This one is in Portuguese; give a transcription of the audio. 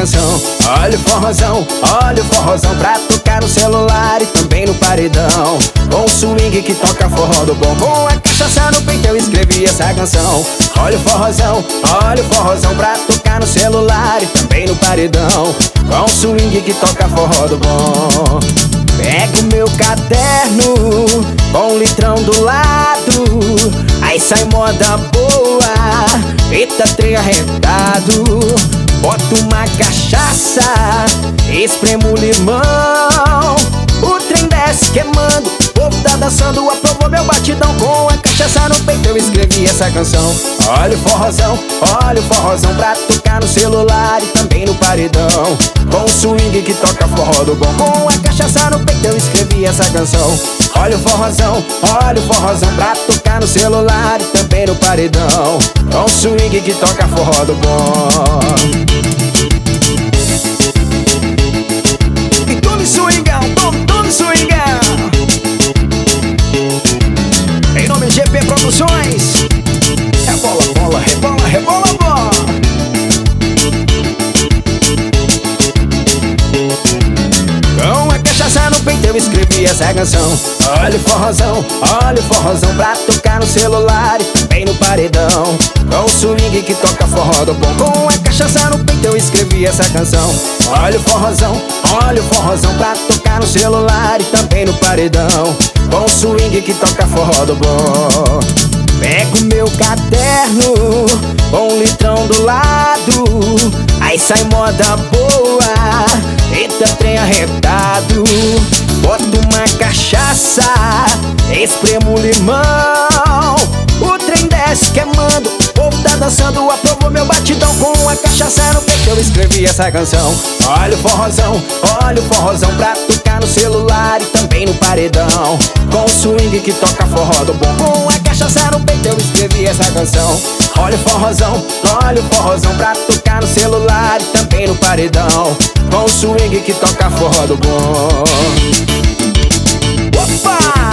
canção. Olha o forrozão pra tocar no celular e também no paredão. Com o swing que toca forró do bom. Com a cachaça no peito eu escrevi essa canção. Olha o forrozão pra tocar no celular e também no paredão. Com o swing que toca forró do bom. Pego meu caderno com um litrão do lado, aí sai moda boa, eita trem arretado. Boto uma cachaça, espremo limão, o trem desce queimando, o povo tá dançando, aprovou meu batidão. Com a cachaça no peito eu escrevi essa canção. Olha o forrozão pra tocar no celular e também no paredão. Com o swing que toca forró do bom. Com a cachaça no peito eu escrevi essa canção. Olha o forrozão pra tocar no celular e também no paredão. Com o swing que toca forró do bom. E tome swingão, tome swingão. Em nome de GP Produções. Rebola, rebola, rebola, bola. Com a cachaça no peito eu escrevi essa canção. Olha o forrozão pra tocar no celular e também no paredão. Com o swing que toca forró do bom. Com a cachaça no peito eu escrevi essa canção. Olha o forrozão pra tocar no celular e também no paredão. Com o swing que toca forró do bom. Pego meu caderno com um litrão do lado, aí sai moda boa, eita trem arretado. Boto uma cachaça, espremo limão, o trem desce queimando, o povo tá dançando, aprovou meu batidão. Com a cachaça no peito eu escrevi essa canção. Olha o forrozão pra tocar no celular e também no paredão. Com o swing que toca forró do bom. Com a cachaça no peito eu escrevi essa canção. Olha o forrozão pra tocar no celular e também no paredão. Com o swing que toca forró do bom. Opa!